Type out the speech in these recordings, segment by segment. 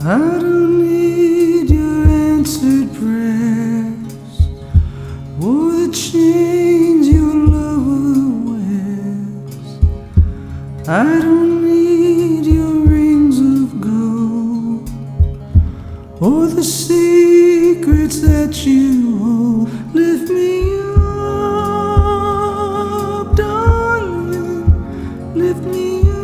I don't need your answered prayers or the chains your love wears. I don't need your rings of gold or the secrets that you hold. Lift me up, darling, lift me up.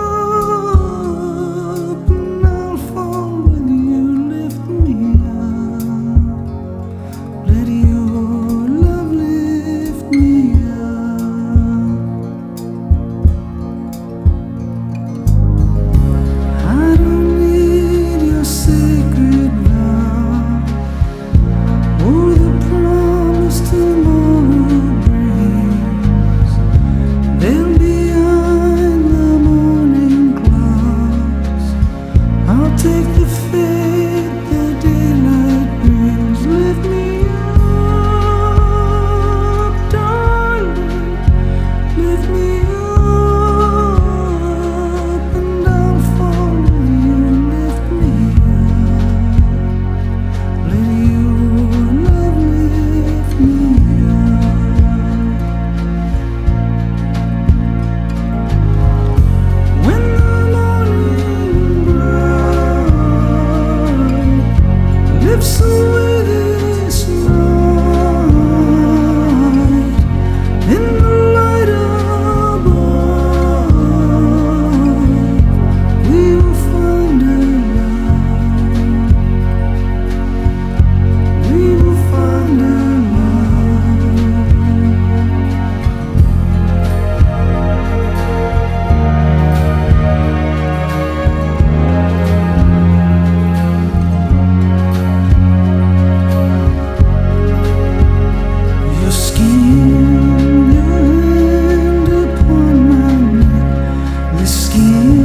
Take the fate the daylight brings. Lift me up, darling, lift me up, and I'll follow you. Lift me up, let your love lift me up. When the morning lifts away this night in the light above, we will find a light. We will find a skin